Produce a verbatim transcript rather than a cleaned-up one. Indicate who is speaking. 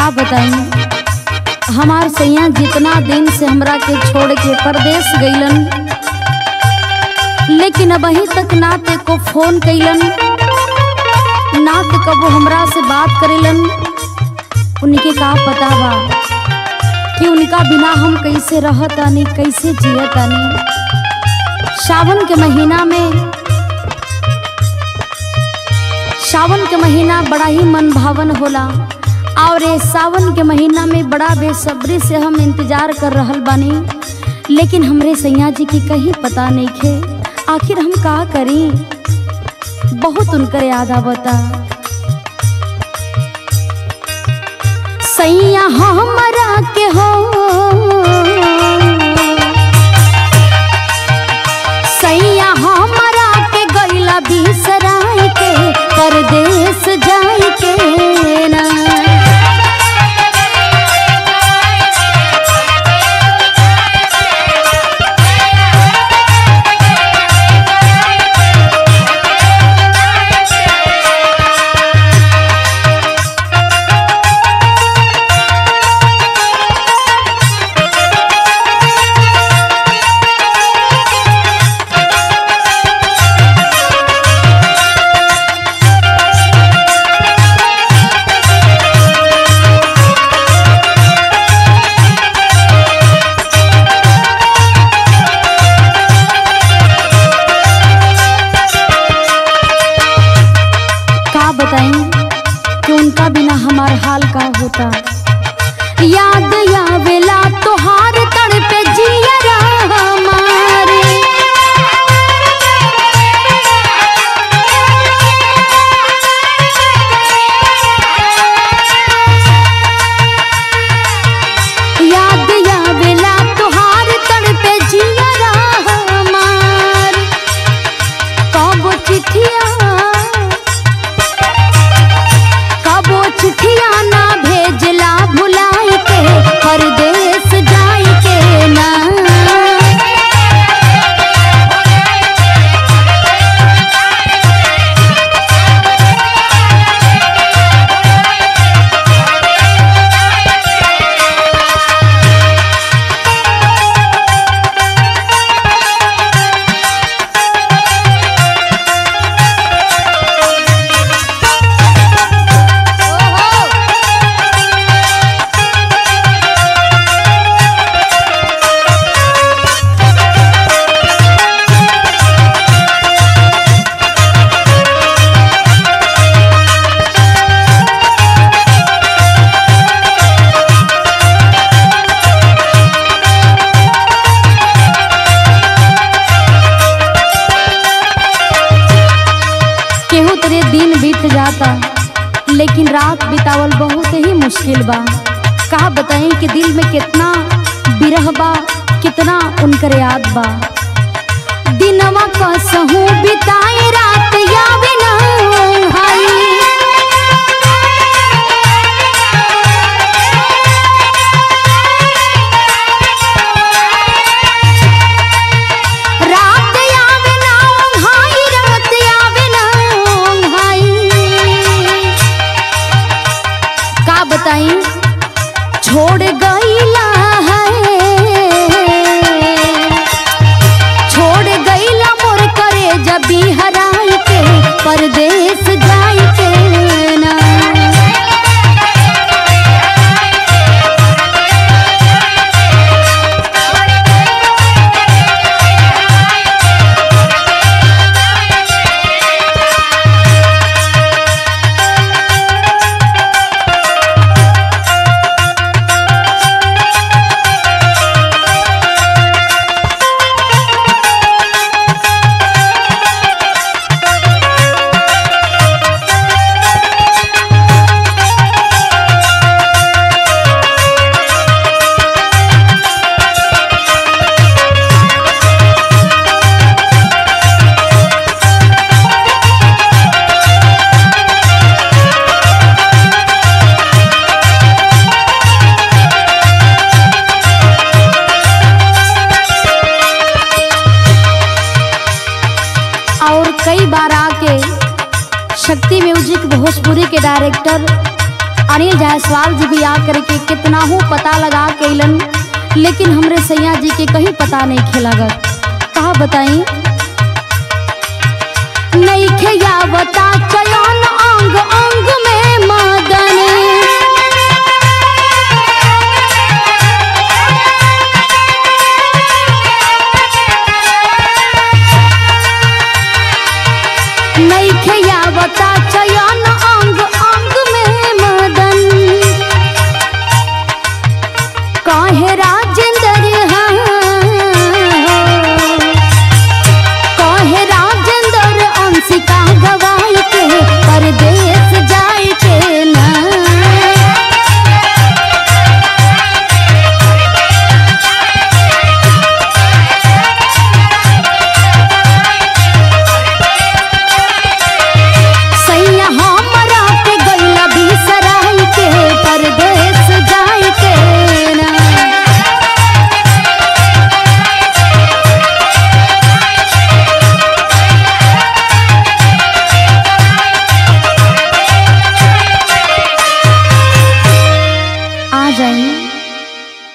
Speaker 1: का बताई हमार सैया जितना दिन से हमरा के छोड़ के परदेश गईलन, लेकिन अभी तक ना ते को फोन कैलन ना ते कबो हमरा से बात करेलन। उनके का पता बा कि उनका बिना हम कैसे रहतानी, कैसे जियतानी। सावन के महीना में सावन के महीना बड़ा ही मन भावन होला और ये सावन के महीना में बड़ा बेसब्री से हम इंतजार कर रहल बानी, लेकिन हमरे सैया जी की कहीं पता नहीं खे। आखिर हम का करी, बहुत उनकर याद आवता। सैया हमरा के हो सैया हमरा के गईला बिसराई के परदेश जाई के ना। कि उनका बिना हमार हाल का होता। याद आवेला तोहार तड़पे जियरा हमारे, याद आवेला तोहार तड़पे जियरा हमार। कब चिट्ठिया चिट्ठिया ना भेजला भुलाई के परदेश जाई के ना। दिन बीत जाता लेकिन रात बितावल बहुत ही मुश्किल बा। कहा बताएं कि दिल में कितना बिरह बा, कितना उनकर याद बा। दिनवा कसहूं बिताए रात यावे ना हाई, छोड़ गईला है छोड़ गईला मोर करे जब भी हराई के परदेश जाई के ना। शक्ति म्यूजिक भोजपुरी के डायरेक्टर अनिल जायसवाल जी भी आ करके कितना हूँ पता लगा कैलन, लेकिन हमरे सैया जी के कहीं पता नहीं खेलागत। कहा बताई नहीं खेया बता चलो